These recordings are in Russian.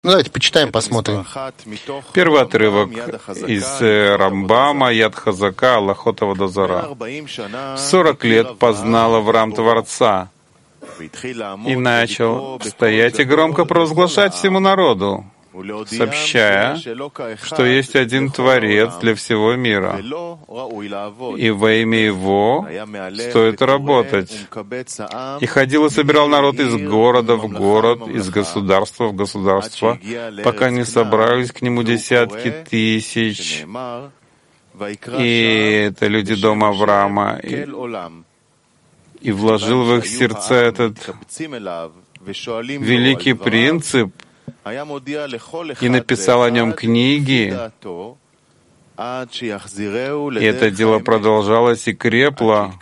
Ну, давайте почитаем, посмотрим. Первый отрывок из Рамбама, Яд Хазака, Аллахот Авода Зара. 40 лет познал Авраам Творца и начал стоять и громко провозглашать всему народу, сообщая, что есть один Творец для всего мира, и во имя Его стоит работать. И ходил и собирал народ из города в город, из государства в государство, пока не собрались к нему десятки тысяч. И это люди дома Авраама. И вложил в их сердца этот великий принцип, и написал о нем книги, и это дело продолжалось и крепло,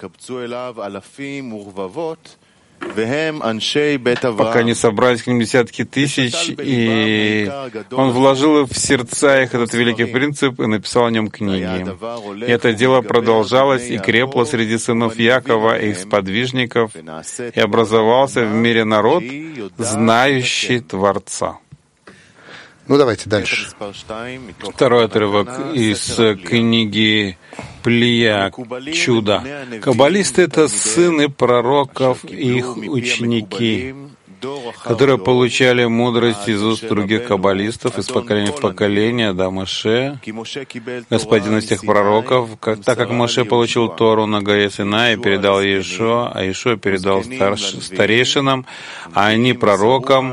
пока не собрались к ним десятки тысяч, и он вложил в сердца их этот великий принцип и написал о нем книги. И это дело продолжалось и крепло среди сынов Якова и их сподвижников, и образовался в мире народ, знающий Творца. Ну, давайте дальше. Второй отрывок из книги Плия «Чудо». Каббалисты — это сыны пророков и их ученики, которые получали мудрость из уст других каббалистов из поколения в поколение до Моше, господина всех пророков, так как Моше получил Тору на горе Синай и передал Иешуа, а Иешуа передал старейшинам, а они пророкам,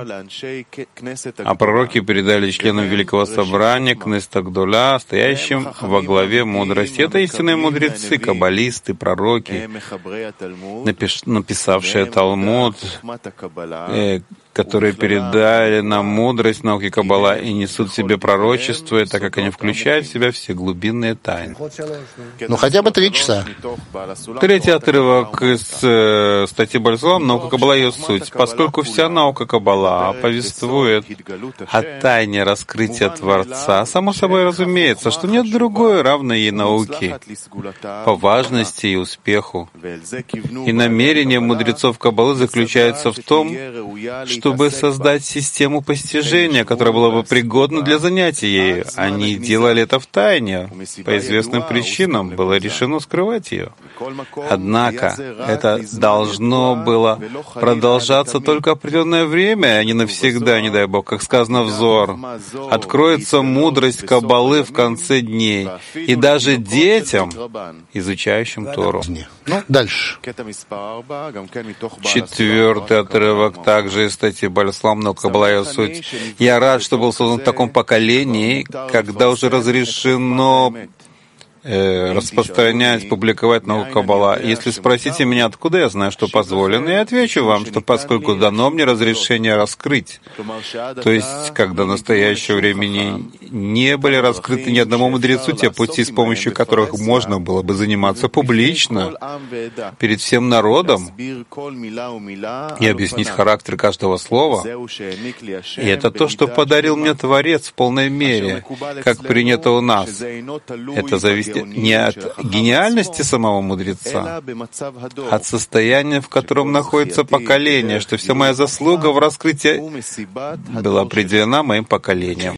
а пророки передали членам Великого Собрания, Кнесет Гдола, стоящим во главе мудрости. Это истинные мудрецы, каббалисты, пророки, написавшие Талмуд, которые передали нам мудрость науки Каббала и несут в себе пророчество, так как они включают в себя все глубинные тайны. Ну, хотя бы 3 часа. Третий отрывок из статьи Бальзалам «Наука Каббала и ее суть». Поскольку вся наука Каббала повествует о тайне раскрытия Творца, само собой разумеется, что нет другой равной ей науки по важности и успеху. И намерение мудрецов Каббалы заключается в том, чтобы создать систему постижения, которая была бы пригодна для занятий ею. Они делали это в тайне. По известным причинам было решено скрывать ее. Однако это должно было продолжаться только определенное время, а не навсегда, не дай Бог. Как сказано в Зоар, откроется мудрость Каббалы в конце дней, и даже детям, изучающим Тору. Ну, дальше. Четвертый отрывок также из статьи Бальзалам «Наука Каббала и ее суть». Я рад, что был создан в таком поколении, когда уже разрешено распространять, публиковать науку Каббала. Если спросите меня, откуда я знаю, что позволено, я отвечу вам, что поскольку дано мне разрешение раскрыть, то есть, когда в настоящее время не были раскрыты ни одному мудрецу те пути, с помощью которых можно было бы заниматься публично перед всем народом и объяснить характер каждого слова. И это то, что подарил мне Творец в полной мере, как принято у нас. Это зависит не от гениальности самого мудреца, а от состояния, в котором находится поколение, что вся моя заслуга в раскрытии была определена моим поколением.